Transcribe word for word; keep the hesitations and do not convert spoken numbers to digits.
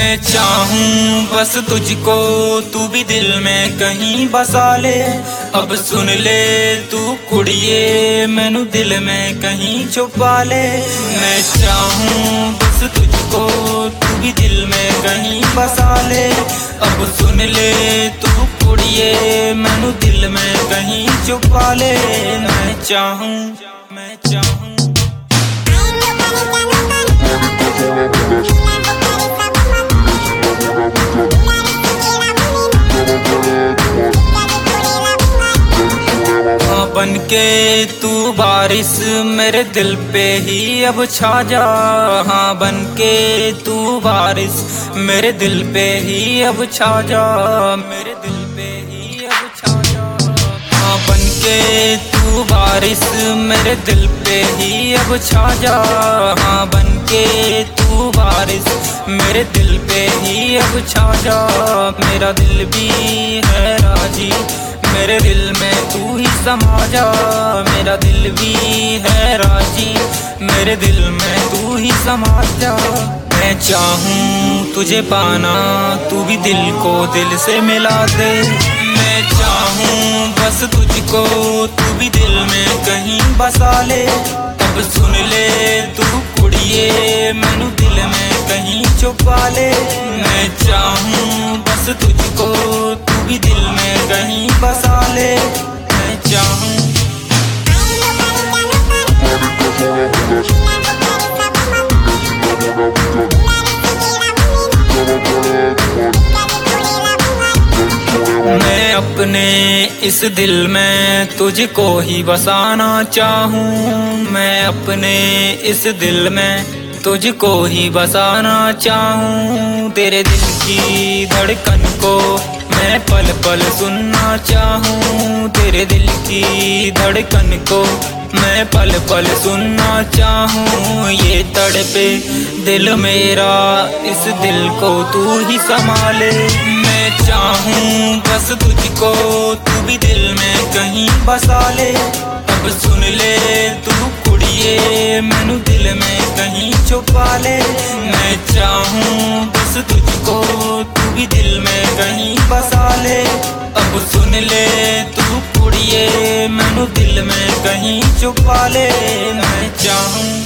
मैं चाहूं बस तुझको, तू भी दिल में कहीं बसा ले। अब सुन ले तू कुड़िए, मैनू दिल में कहीं छुपा ले। मैं चाहूं बस तुझको, तू भी दिल में कहीं बसा ले। अब सुन ले तू कुड़िए, मैनू दिल में कहीं छुपा ले। मैं चाहूं मैं चाहूं बनके तू बारिश मेरे दिल पे ही अब छा जा। हाँ बनके तू बारिश मेरे दिल पे ही अब छा जा, मेरे दिल पे ही अब छा जा। हाँ बनके तू बारिश मेरे दिल पे ही अब छा जा। हाँ बनके तू बारिश मेरे दिल पे ही अब छा जा। मेरा दिल भी है राजी, मेरे दिल में तू ही समा जा। मेरा दिल भी है राजी, मेरे दिल में तू ही समा जा। मैं चाहूं तुझे पाना, तू भी दिल को दिल से मिला दे। मैं चाहूं बस तुझको, तू भी दिल में कहीं बसा ले। अब सुन ले तू कुड़िए, मैनू दिल में कहीं छुपा ले। मैं चाहूं बस तुझको, तू भी दिल में कहीं बसा ले। मैं चाहूं मैं अपने इस दिल में तुझको ही बसाना चाहूं। मैं अपने इस दिल में तुझको ही बसाना चाहूं। तेरे दिल की धड़कन को मैं पल पल सुनना चाहूं। तेरे दिल की धड़कन को मैं पल पल सुनना चाहूं। ये तड़पे दिल मेरा, इस दिल को तू ही संभाले। मैं चाहूं बस तुझको, तू भी दिल में कहीं बसा ले। अब सुन ले तू कुड़िए, मैनू दिल में कहीं छुपा ले। मैं चाहूं बस तुझको, तू भी दिल में कहीं बसा ले। अब सुन ले तू कुड़िए, मैनू दिल में कहीं छुपा ले। मैं चाहूं